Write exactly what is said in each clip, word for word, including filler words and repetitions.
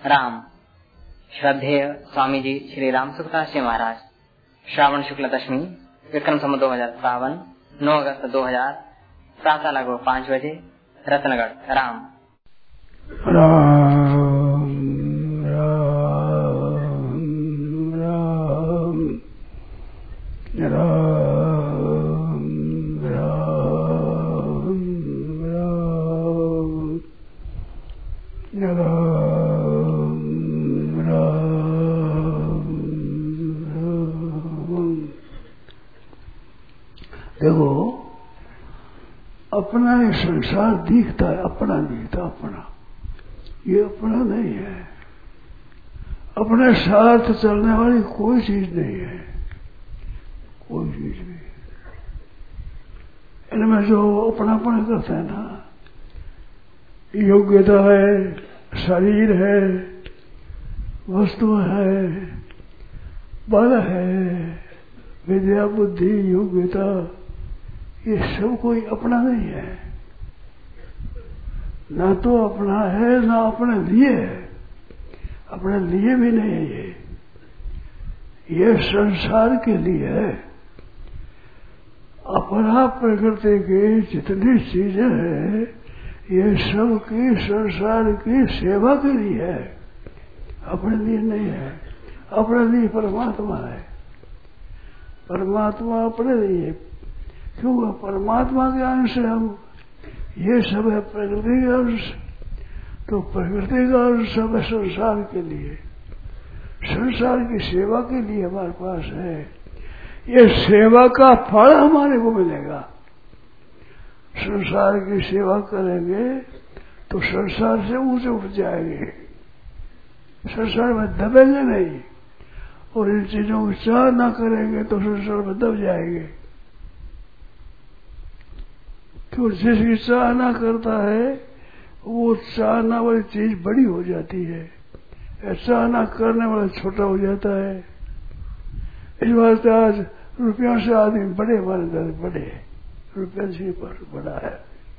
राम। श्रद्धेय स्वामी जी श्री राम सुखदास जी महाराज। श्रावण शुक्ल दशमी, विक्रम संवत दो हजार बावन, नौ अगस्त दो हजार, प्रातः लगभग पाँच बजे, रत्नगढ़। राम राम राम राम राम राम राम देखो, अपना ये संसार दिखता है, अपना दिखता अपना, ये अपना नहीं है। अपने साथ चलने वाली कोई चीज नहीं है, कोई चीज नहीं। इनमें जो अपनापन करते हैं ना, योग्यता है, शरीर है, वस्तु है, बल है, विद्या बुद्धि योग्यता, ये सब कोई अपना नहीं है। ना तो अपना है, ना अपने लिए है, अपने लिए भी नहीं है। ये ये संसार के लिए है। अपना प्रकृति की जितनी चीजें हैं, ये सब की संसार की सेवा के लिए है, अपने लिए नहीं है। अपने लिए परमात्मा है, परमात्मा अपने लिए। क्यों? परमात्मा के अंश से हम, ये सब है प्रकृति का अंश, तो प्रकृति का अंश सब है संसार के लिए, संसार की सेवा के लिए हमारे पास है। ये सेवा का फल हमारे को मिलेगा। संसार की सेवा करेंगे तो संसार से ऊंचे उठ जाएंगे, संसार में दबेंगे नहीं। और इन चीजों को चाह ना करेंगे तो संसार में दब जाएंगे। क्यों? जिसकी चाह ना करता है, वो चाहना वाली चीज बड़ी हो जाती है, चाहना करने वाला छोटा हो जाता है। इस वास्ते आज रुपयों से आदमी बड़े बन गए, बड़े रुपये से पर बड़ा है।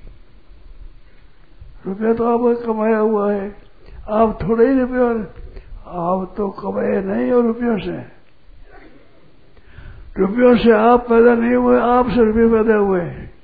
रुपया तो आप कमाया हुआ है, आप थोड़े ही रुपये, आप तो कमाए नहीं हो रुपयों से। रुपयों से आप पैदा नहीं हुए, आपसे रुपये पैदा हुए।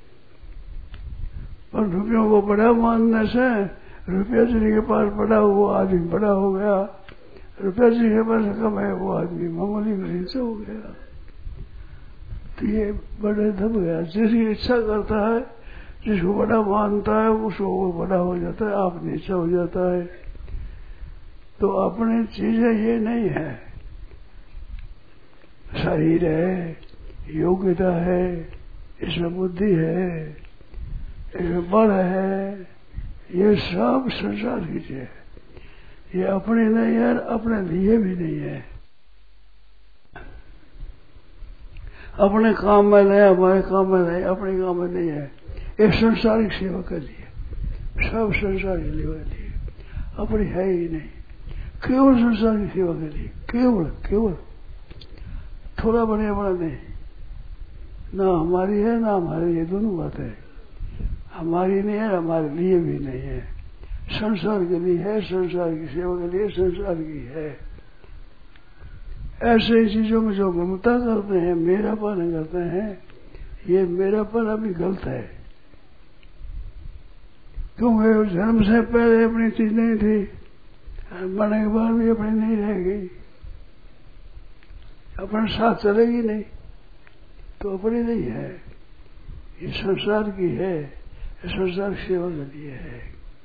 पर रुपयों को बड़ा मानने से रुपया जिनके पास बड़ा हुआ आदमी बड़ा हो गया, रुपया जिनके पास कम है वो आदमी मामूली गरीब से हो गया। तो ये बड़े दब गया। जिसकी इच्छा करता है, जिसको बड़ा मानता है, उसको वो बड़ा हो जाता है, आप नीचा हो जाता है। तो अपनी चीजें ये नहीं है। शरीर है, योग्यता है, इसमें बुद्धि है, इसमें बल है, ये सब संसार की चीज है। ये अपने नहीं है, अपने लिए भी नहीं है। अपने काम में नहीं, हमारे काम में नहीं, अपने काम में नहीं है। ये संसारिक सेवा के लिए, सब संसार के लिए, अपनी है ही नहीं। केवल संसार की सेवा के लिए, केवल केवल थोड़ा बने बड़ा नहीं। ना हमारी है ना हमारी, ये दोनों बातें हमारी नहीं है, हमारे लिए भी नहीं है। संसार के लिए है, संसार की सेवा के लिए संसार की है। ऐसे चीजों में जो ममता करते हैं, मेरापन करते हैं, ये मेरापन अभी गलत है। क्योंकि जन्म से पहले अपनी चीज नहीं थी, मरने के बाद भी अपनी नहीं रहेगी, अपने साथ चलेगी नहीं, तो अपनी नहीं है। ये संसार की है, ये संसार सेवा के लिए है।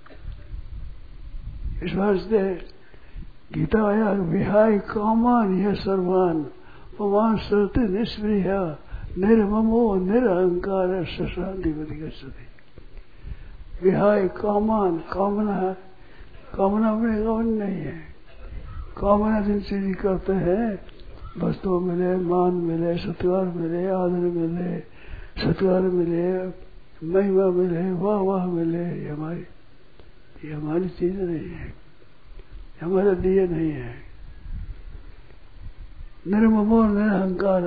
इस वास्ते गीता आया, विहाय कामान यह सर्वान पवान सरते निष्प्रिय निर्ममो निरहंकार शांति गति। विहाय कामान, कामना, कामना अपने कामना नहीं है। कामना जिन चीज करते हैं, वस्तु मिले, मान मिले, सत्कार मिले, आदर मिले, सत्कार मिले, महिमा मिले, वाह वाह मिले, ये हमारी ये हमारी चीज नहीं है, हमारे लिए नहीं है। निर्ममो निरहंकार,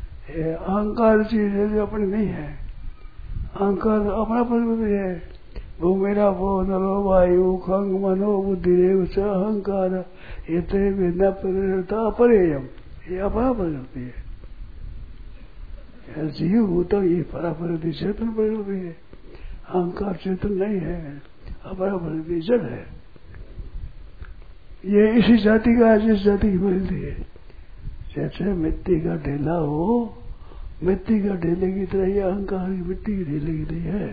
अहंकार चीज है जो अपनी नहीं है। अहंकार अपनापन में भी है, वो मेरा वो नलो वायु खंग मनो बुद्धि रेव च अहंकार ये ते न परिणता परेयम, ये अपरा प्रकृति है। जीव होता ये परा प्रकृति चेतन प्रकृति है, अहंकार चेतन नहीं है, अपरा प्रकृति जड़ है। ये इसी जाति का जिस जाति की मिलती है। जैसे मिट्टी का ढेला हो, मिट्टी का ढेले की तरह ये अहंकार की मिट्टी की ढेले की नहीं है।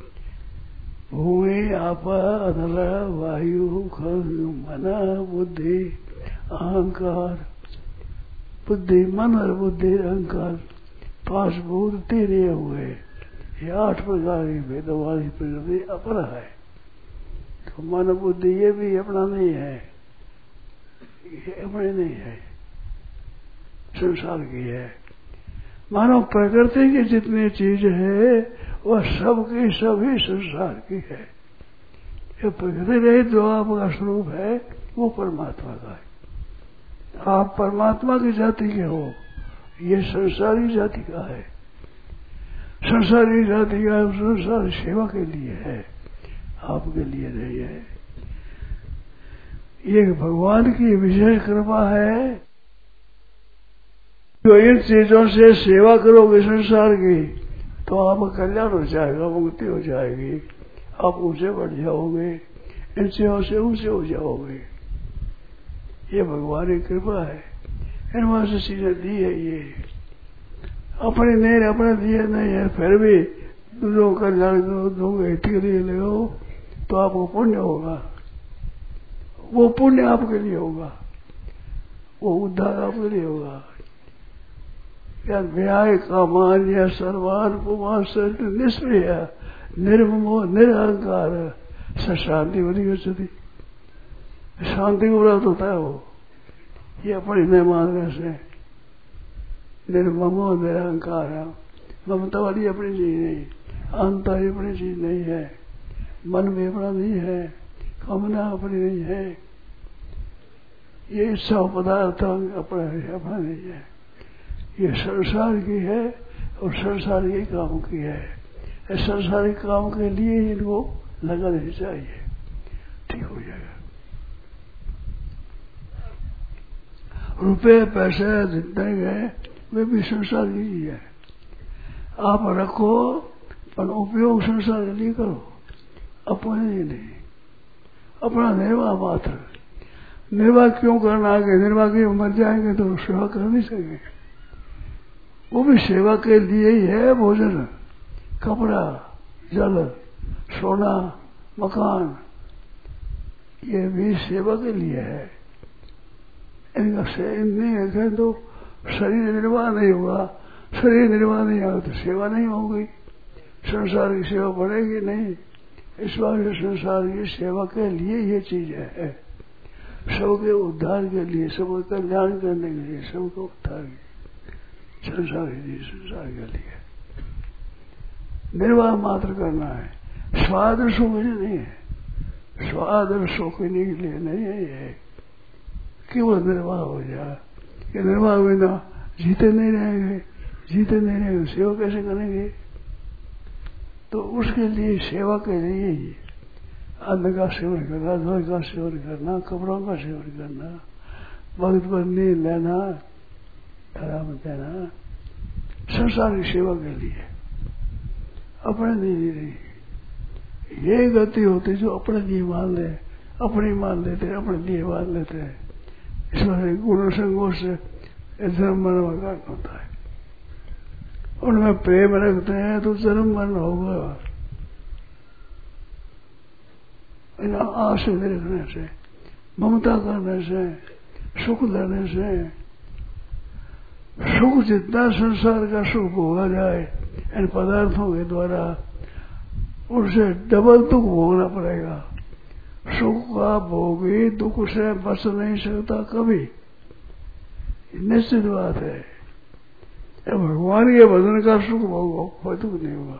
भूमि आपा अनल वायु खंग मना बुद्धि अहंकार, बुद्धि मन और बुद्धि अहंकार पांच भूत तेरे हुए, ये आठ प्रकार की भेदों वाली प्रकृति अपरा है। तो मन बुद्धि ये भी अपना नहीं है, ये अपने नहीं है, संसार की है। मानो प्रकृति की जितनी चीज है वह सबकी सभी संसार की है। ये प्रकृति रहित जो आपका स्वरूप है वो परमात्मा का है। आप परमात्मा की जाति के हो, ये संसारी जाति का है। संसारी जाति का संसार सेवा के लिए है, आपके लिए नहीं है। ये भगवान की विशेष कृपा है। जो इन चीजों से सेवा करोगे संसार की तो आपका कल्याण हो जाएगा, मुक्ति हो जाएगी, आप ऊंचे बढ़ जाओगे, इनसे से ऊंचे हो जाओगे। ये भगवान की कृपा है, इन वहां से चीजें दी है। ये अपने नहीं, अपने दिए नहीं है, फिर भी दूसरों का कल्याण दोगे, हित के लिए ले तो आपको पुण्य होगा। वो पुण्य आपके लिए होगा, वो उद्धार आपके लिए होगा। या व्याय कामान या सर्वान पुमास निष्प्रिय निर्ममो निरहंकार शांति बनी गति, शांति को प्राप्त होता है वो। ये अपनी नहीं मानने से निर्ममो निरहंकार, ममता वाली अपनी चीज नहीं, अहंता अपनी चीज नहीं है, मन भी अपना नहीं है, कामना अपनी नहीं है, ये इच्छा पदार्थ अपना अपना नहीं है। ये संसार की है और संसार के काम की है। इस संसारी काम के लिए इनको लगा नहीं चाहिए, ठीक हो जाएगा। रुपए पैसे जितने गए वे भी संसार की ही है। आप रखो पर उपयोग संसार के लिए करो, अपने लिए नहीं। अपना निर्वाह मात्र, निर्वाह क्यों करना? आगे निर्वाह की मर जाएंगे तो सेवा कर नहीं सकेंगे। वो भी सेवा के लिए ही है। भोजन, कपड़ा, जल, सोना, मकान, ये भी सेवा के लिए है। इनका से नहीं रखे तो शरीर निर्वाह नहीं होगा, शरीर निर्वाह नहीं होगा तो सेवा नहीं होगी, संसार की सेवा बढ़ेगी नहीं। इस बार संसार की सेवा के लिए ये चीज है, सबके उद्धार के लिए, सबके कल्याण करने के लिए, सबको उद्धार के संसार के लिए, संसार के लिए निर्वाह मात्र करना है। स्वाद और सुख नहीं है, स्वाद और सुख के लिए नहीं है ये कि वो निर्वाह हो जाए। कि निर्वाह बिना जीते नहीं रहेंगे, जीते नहीं रहेंगे सेवा कैसे करेंगे? तो उसके लिए सेवा के लिए ही अन्न का सेवन करना, धोई का सेवन करना, कपड़ों का सेवन करना, वक्त पर नींद लेना, आराम देना, संसार की सेवा के लिए, अपने लिए नहीं। ये गति होती जो अपने लिए मान ले, अपनी मान लेते, अपने लिए मान लेते हैं। इसमें गुण संगों से धर्म मरण का होता है। उनमें प्रेम रखते हैं तो जन्म मरण होगा। इन आस रखने से, ममता करने से, सुख लेने से, सुख जितना संसार का सुख भोगा जाए इन पदार्थों के द्वारा, उनसे डबल दुख भोगना पड़ेगा। सुख का भोगी दुख से बच नहीं सकता कभी, निश्चित बात है। भगवान के भजन का सुख भोगो, कोई दुख नहीं होगा।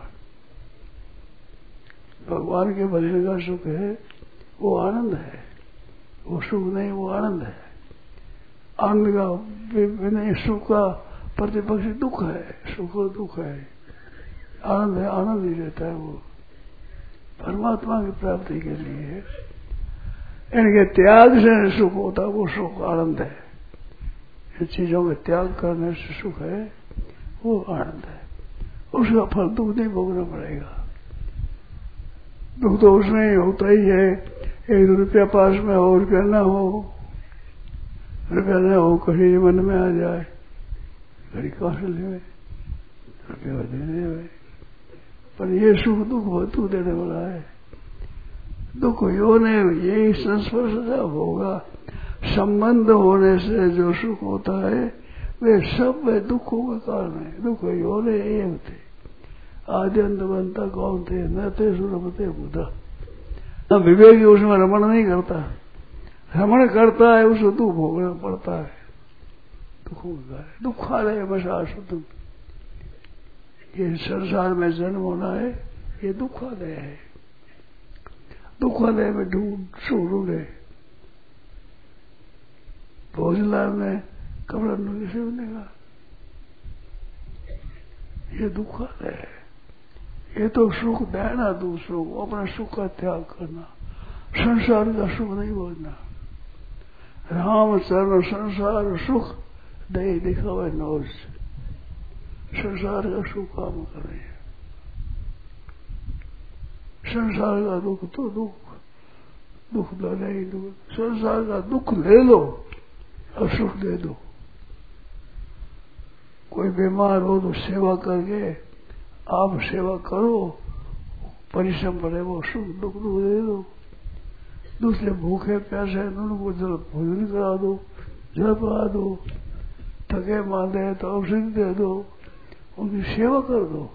भगवान के भजन का सुख है, वो आनंद है, वो सुख नहीं, वो आनंद है। आनंद का नहीं, सुख का प्रतिपक्ष दुख है, सुख और दुख है। आनंद है, आनंद ही रहता है वो। परमात्मा की प्राप्ति के लिए इनके त्याग से सुख होता, वो सुख आनंद है। इन चीजों के त्याग करने से सुख है, वो आनंद है। उसका फल दुख नहीं भोगना पड़ेगा। दुख तो उसमें ही होता ही है। एक रुपया पास में हो, रुपया न हो, रुपया न हो, कहीं मन में आ जाए, घड़ी कहाँ से ले रुपया देने हुए। पर ये सुख दुख तू देने वाला है। दुख यो ने यही संस्पर्श होगा, संबंध होने से जो सुख होता है वे सब वे दुखों का कारण है। दुख यो ने एक थे, आदि अंत बनता कौन थे, न थे सुरपते बुधा। न विवेकी उसमें रमण नहीं करता, रमण करता है उसको दुख भोगना पड़ता है। दुखों का कारण दुखालय हमेशा शुद्ध। ये संसार में जन्म होना है, ये दुखालय है। दुखालय में ढूंढ सुख ढूंढे। भोजनलाल में कपड़ा ढूंढने से बनेगा, ये दुखालय है। ये तो सुख देना दूसरों को, अपना सुख का त्याग करना, संसार का सुख नहीं बोलना। रामचरण संसार सुख दे दिखावे नौज, संसार का सुख काम करे। संसार का दुख तो दुख, दुख तो नहीं दुख। संसार का दुख ले लो और सुख दे दो। कोई बीमार हो तो सेवा करके आप सेवा करो, परिश्रम पड़े, वो सुख दुख दुख दे दो। दूसरे भूखे प्यासे उनको जल भोजन करा दो, जल पिला दो, थके मांदे तो औषधि दे दो, उनकी सेवा कर दो।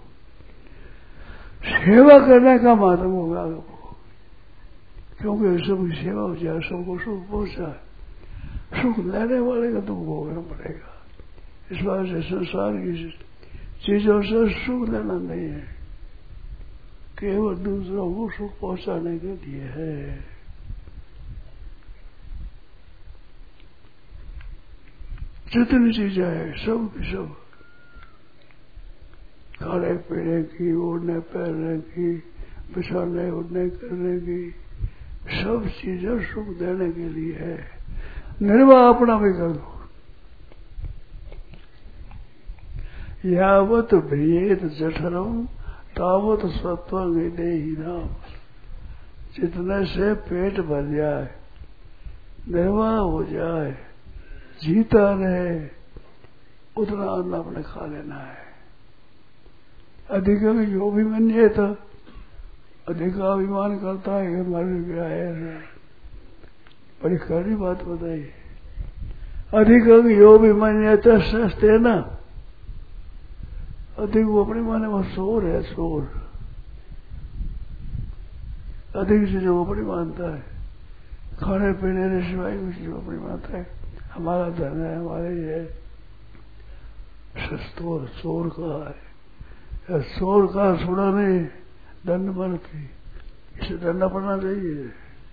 सेवा करने का माध्यम होगा आपको, क्योंकि सबकी सेवा हो जाए, सबको सुख पहुंचा। सुख लेने वाले का दुख भोगना पड़ेगा। इस बात से संसार की चीजों से सुख लेना नहीं है, केवल दूसरों को सुख पहुंचाने के लिए है। जितनी चीजें है सब की सब, खाने पीने की, ओढ़ने पहनने की, बिछाने उड़ने करने की, सब चीजें सुख देने के लिए है। निर्वाह अपना भी कर दो। यावत भ्रियेत जठरम तावत सत्वं देहि नाम। जितने से पेट भर जाए, निर्वाह हो जाए, जीता रहे, उतना अन्न अपने खा लेना है। अधिक जो भी मन्य था, अधिक अभिमान करता है कि हमारे गया है, बड़ी कड़ी बात बताई। अधिक यो भी मन्य था सस्ते ना, अधिक वो अपने माने वो शोर है, शोर। अधिक से जो अपनी मानता है, खाने पीने के सिवाय कुछ जो अपनी मानता है, हमारा धन है, हमारे ये सस्तोर चोर का है। चोर का सुना नहीं, दंड बनती, इसे दंडा पड़ना चाहिए।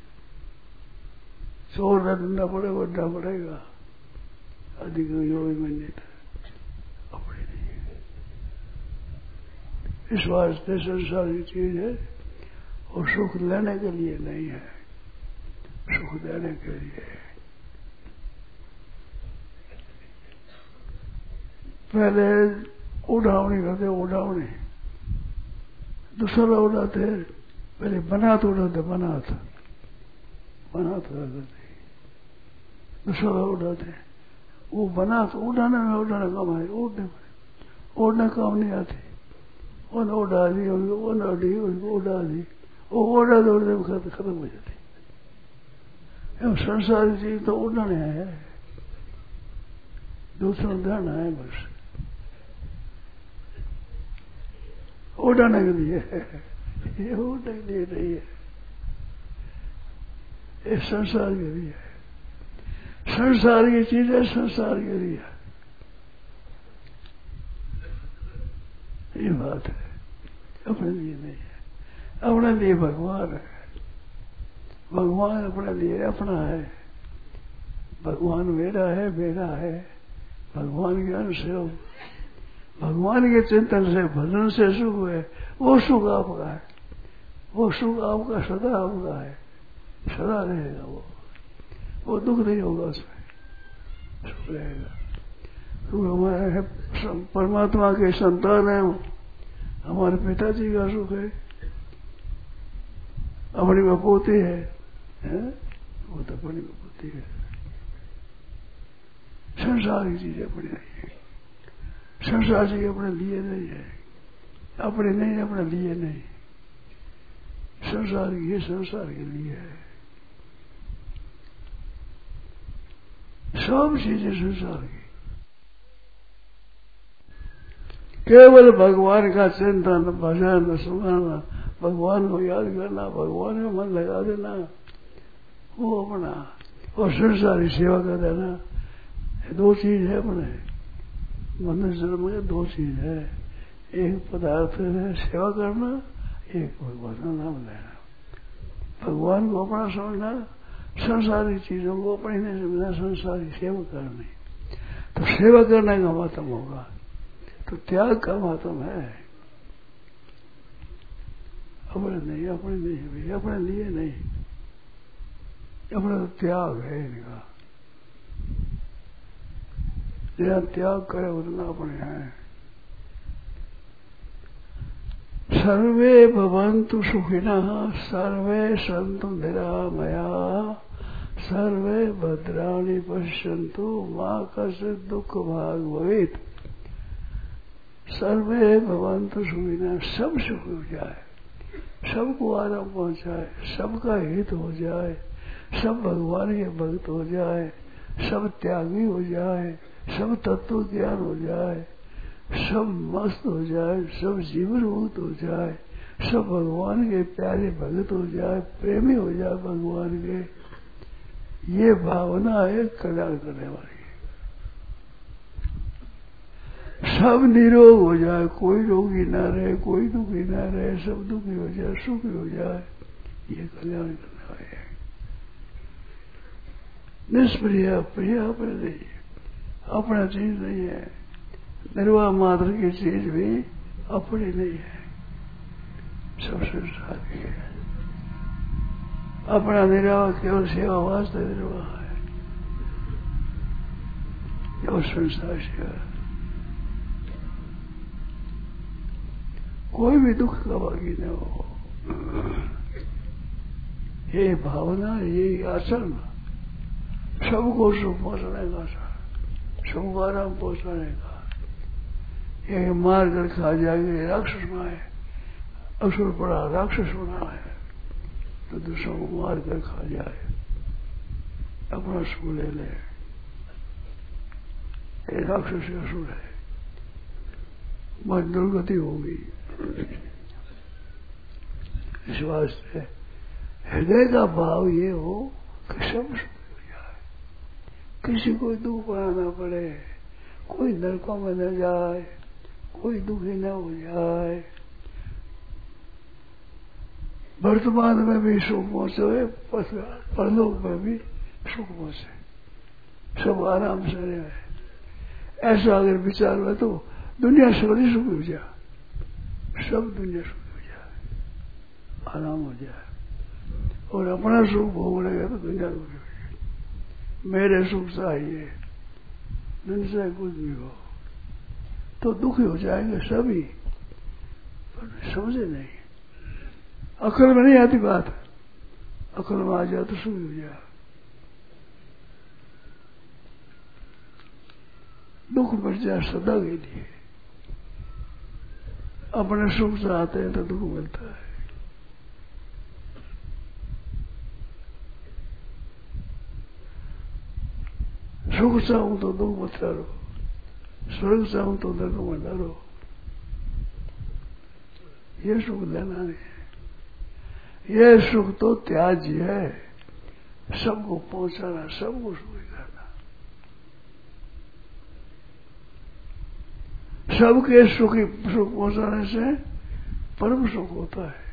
चोर का दंडा पड़े, बढ़ना पड़ेगा। अधिक यो भी मन्य था, अपने नहीं। इस वास्ते संसार की चीज है और सुख लेने के लिए नहीं है, सुख देने के लिए है। पहले उड़ावनी करते, उड़ावनी दूसरा उड़ाते, पहले बनात उड़ाते, बनात बनात करते, दूसरा उड़ाते। वो बनात उड़ाने में उड़ाने काम है, उड़ने में उड़ने काम नहीं आती। वो न उड़ा दी, वो न उड़ी, उनको उड़ा दी, वो उड़ा दौड़ने में खत्म हो जाती। संसार की चीज तो उड़ने है, दूसरा ध्यान है, बस उड़ाने के लिए है, ये उड़ने के लिए नहीं है, ये संसार के लिए है। संसार की चीज है, संसार के लिए, ये बात है, अपने लिए नहीं है। अपने लिए भगवान है, भगवान अपने लिए अपना है। भगवान मेरा है, मेरा है, भगवान के अंश है। भगवान के चिंतन से, भजन से सुख है, वो सुख आपका है, वो सुख आपका सदा आपका है, सदा रहेगा। वो वो दुख नहीं होगा, उसमें सुख रहेगा। तो हमारे है परमात्मा के संतान है, हमारे पिताजी का सुख है, अपनी बपोती है, है? वो तो अपनी बपोती है। संसार की चीज अपनी नहीं है, संसार चीज अपने लिए नहीं है, अपने नहीं, अपने लिए नहीं, संसार की है, संसार के लिए है। सब चीजें संसार की, केवल भगवान का चिंतन, भजन, सुनाना, भगवान को याद करना, भगवान में मन लगा देना, वो अपना, और संसारी सेवा कर देना। दो चीज है अपने मनुष्य जन्म में, दो चीज है, एक पदार्थ है सेवा करना, एक भगवान का नाम लेना। भगवान को अपना समझना, संसारी चीजों को अपनी नहीं समझना, संसारी सेवा करनी। तो सेवा करने का महत्व होगा, तो त्याग का महत्व है। अपने नहीं, अपने नहीं भाई, अपने लिए नहीं, अपना तो त्याग है इनका। जितना त्याग करे उतना अपने हैं। सर्वे भवन्तु सुखिनः, सर्वे सन्तु निरामयाः, सर्वे भद्राणि पश्यन्तु मा कश्चित् दुःख भाग् भवेत्। सर्वे भवन्तु सुखिनः, सब सुख हो जाए, सबको आराम पहुंचाए, सबका हित हो जाए, सब भगवान के भक्त हो जाए, सब त्यागी हो जाए, सब तत्व ज्ञान हो जाए, सब मस्त हो जाए, सब जीवन मुक्त हो जाए, सब भगवान के प्यारे भक्त हो जाए, प्रेमी हो जाए भगवान के। ये भावना है कल्याण करने वाली। सब निरोग हो जाए, कोई रोगी ना रहे, कोई दुखी ना रहे, सब दुखी हो जाए, सुखी हो जाए, ये कल्याण करने वाली है। निष्प्रिय प्रिय अपने नहीं, अपना चीज नहीं है। निर्वाह मात्र की चीज भी अपनी नहीं है, सब संसार की है। अपना निर्वाह केवल सेवा वास्ते निर्वाह है, केवल संसार सेवा। कोई भी दुख का बाकी न हो। ये भावना, ये आचरण सबको सुख पहुंचाने का, सबको आराम पहुंचाने का। ये मार कर खा जाएंगे राक्षस माए, असुर पड़ा राक्षस बना है, तो दूसरों को मार कर खा जाए, अपना सुख ले ले। ये राक्षस असुर है, मन दुर्गति होगी। इस वास्ते हृदय का भाव ये हो कि सब सुख हो जाए, किसी को दुख बढ़ाना पड़े, कोई नरकों में न जाए, कोई दुखी न हो जाए, वर्तमान में भी सुख पहुंचे, परलोक में भी सुख पहुंचे, सब आराम से रहे। ऐसा अगर विचार हो तो दुनिया सगड़ी सुख हो जाए, सब दुनिया सुख हो जाए, आराम हो जाए, और अपना सुख भोग लेगा तो दुनिया दुखी हो जाए। मेरे सुख चाहिए, दुनिया से कुछ भी हो तो दुखी हो जाएंगे सभी, पर समझे नहीं, अकल में नहीं आती बात, अकल में आ जाए तो सुखी हो जाए। दुख मिट जाए सदा के लिए, अपने सुख चाहते हैं तो दुख मिलता है। सुख चाहूं तो दुख मत करो, स्वर्ग चाहूं तो नरक में डरो, ये सुख लेना नहीं है। ये सुख तो त्याज्य है, सबको पहुंचाना, सबको सुखी करना। सबके सुखी सुख पहुंचाने से परम सुख होता है।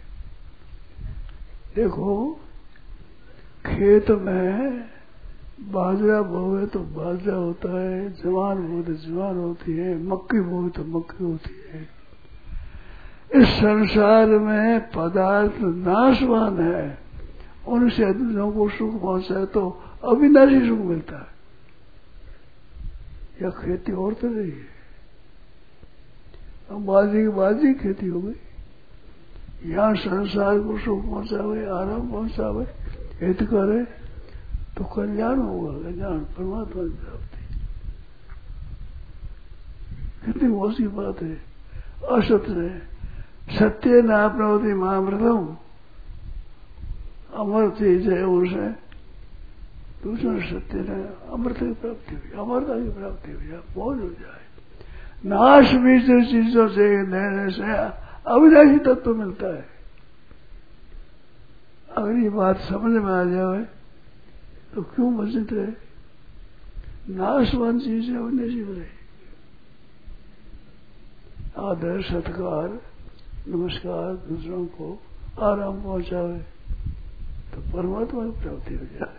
देखो खेत में बाजरा बोए तो बाजरा होता है, जवान बोए तो जवान होती है, मक्की बोए तो मक्की होती है। इस संसार में पदार्थ नाशवान है, उनसे दूसरों को सुख पहुंचाए तो अविनाशी सुख मिलता है। या खेती और तो नहीं है, अब बाजी की बाजी खेती हो गई। यहाँ संसार को सुख पहुंचावे, आराम पहुंचावे, हित करे तो कल्याण होगा, कल्याण परमात्मा की प्राप्ति। कितनी मौसी बात है। असत्य है सत्य न प्रवृत्ति महामृतम, अमर चीज है उनसे दूसरा सत्य ने अमृत की प्राप्ति हुई, अमरता की प्राप्ति हुई, मौज हो जाए। नाश भी चीजों से लेने से अविनाशी तत्व मिलता है। अगर ये बात समझ में आ जाए तो क्यों वंचित रहे? नाशवान चीज है अविनाशी रहे। आदर सत्कार नमस्कार दूसरों को आराम पहुंचावे तो परमात्मा की प्राप्ति हो जाए।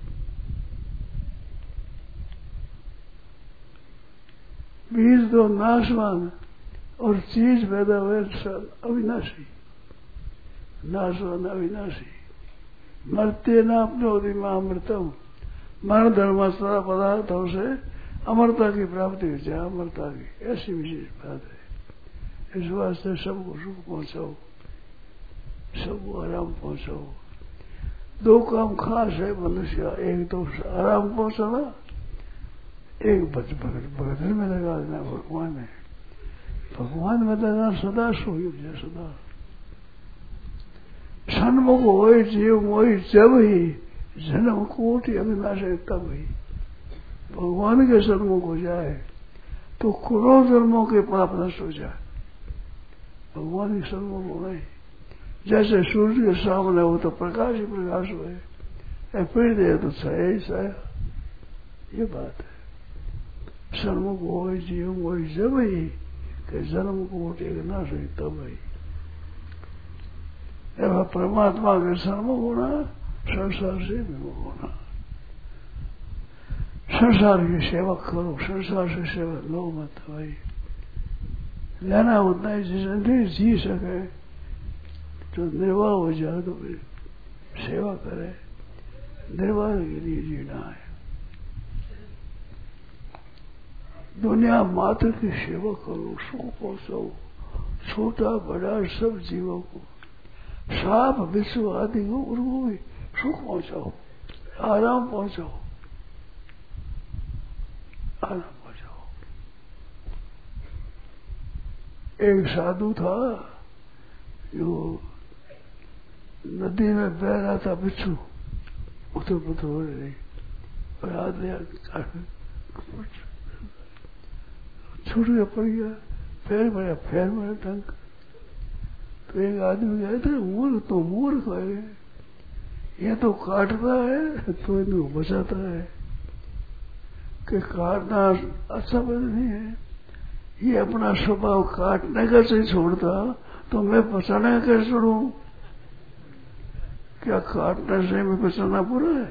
बीज तो नाशवान और चीज पैदा हुए अविनाशी, नाशवान अविनाशी। मरते न अपने महामृतम, मरण धर्म पदार्थों से अमरता की प्राप्ति हो जाए, अमरता की ऐसी विशेष बात है। इस वास्ते सबको सुख पहुंचाओ, सबको आराम पहुंचाओ। दो काम खास है मनुष्य, एक तो आराम पहुंचाना, एक भगत में लगा देना भगवान है। भगवान में लगा सदा सुखी हो जाए, सदा सन्मुख हो जीव मोहि जब ही जन्म कोटि अविनाशी तब ही भगवान के सन्मुख हो जाए तो करोड़ों जन्मों के पाप नष्ट हो जाए। भगवान के सन्मुख हो गए जैसे सूर्य के सामने हो तो प्रकाश ही प्रकाश हुए, फिर दे तो छाया ही छाया। ये बात है। सन्मुख हो जीव मोहि जब ही कि जन्म कोटि अविनाशी तब ही। एवं परमात्मा के सन्मुख होना, संसार से विमुख होना। संसार की सेवा करो, संसार से सेवा लो मत भाई। लेना उतना ही जिसे जी सके तो निर्वाह हो जाए तो फिर सेवा करे, निर्वाह के लिए जीना है। दुनिया मात्र की सेवा करो, सुख पहुंचाओ, छोटा बड़ा सब जीवों को, साप विश्व आदि को उनको भी सुख पहुंचाओ, आराम पहुंचाओ, आराम पहुंचाओ। एक साधु था जो नदी में बह रहा था, बिच्छू उतर पुत्र हो रही और हाथ लिया छूट गया, पड़ गया, पैर मारा, पैर मारा टंक। तो एक आदमी गए थे, मूर्ख तो मूर्ख है, ये तो काटता है तो इनको बचाता है कि काटना अच्छा बात नहीं है। ये अपना स्वभाव काटने का से छोड़ता तो मैं बचाने का कैसे छोड़ू? क्या काटने से मैं बचाना बुरा है?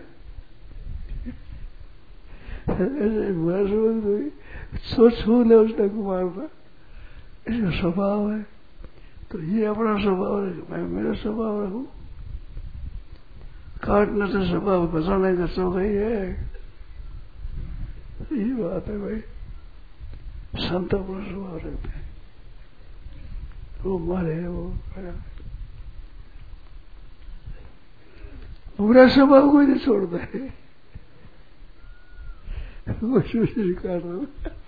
सो छू ले उसने कुमारना, इसका स्वभाव है। तो ये अपना स्वभाव रखे, मैं मेरा स्वभाव रखू। काटने से स्वभाव बचाने का स्वभाव है, ये बात है भाई। संत अपना स्वभाव रखते हैं, वो मारे वो बुरा स्वभाव कोई नहीं छोड़ता है। वो काट रहा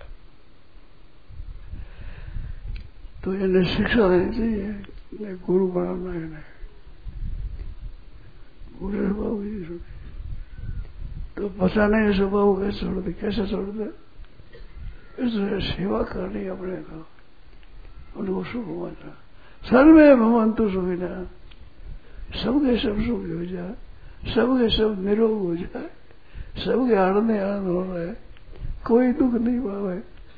तो इन्हें शिक्षा देनी चाहिए, गुरु बनाना है। बुरे स्वभाव ही नहीं छोड़े तो बचाने के स्वभाव कैसे छोड़ दे? कैसे छोड़ दे? इसलिए सेवा करनी अपने का, उनको सुख मानना। सर्वे भवन्तु सुखिनः, सबके सब सुखी हो जाए, सबके सब निरोग हो जाए, सबके आनंद आनंद हो रहा है, कोई दुख नहीं पावे।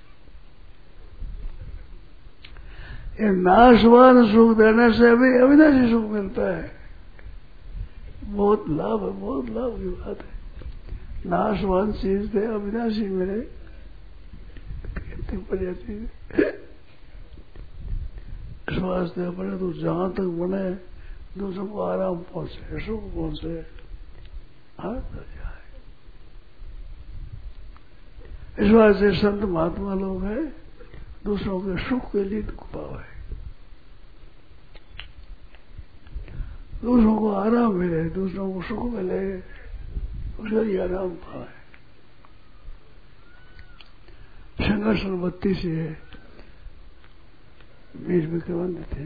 ये नाशवान सुख देने से भी अविनाशी सुख मिलता है। बहुत लाभ है, बहुत लाभ की बात है। नाशवान चीज दे अविनाशी मिले, कितनी बढ़िया चीज है। वास्ते अपने तो जहां तक बने दूसरों को आराम पहुंचे, सुख पहुंचे, हर तो जाए। इस वास्ते संत महात्मा लोग हैं, दूसरों के सुख के लिए दुख पावे, दूसरों को आराम मिले, दूसरों को सुख मिले, उसका ही आराम पाए। संघर्षण बत्ती से वीर विक्रमादित्य थे,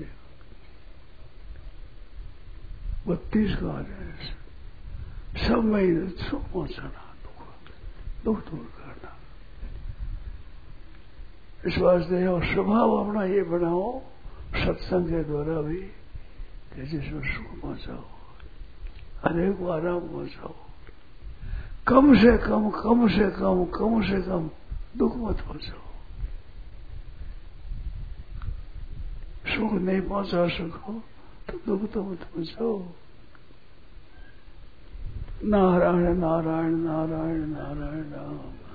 बत्तीस का सब में सुख पहुंचाना, दुख दुख दूर करना। इस वास्ते और स्वभाव अपना ये बनाओ सत्संग के द्वारा भी कि जिसमें सुख पहुंचाओ, अनेक को आराम पहुंचाओ, कम से कम कम से कम कम से कम दुख मत पहुंचाओ। सुख नहीं पहुंचा सको तो दुख तो मत पहुंचाओ। नारायण नारायण नारायण नारायण राम।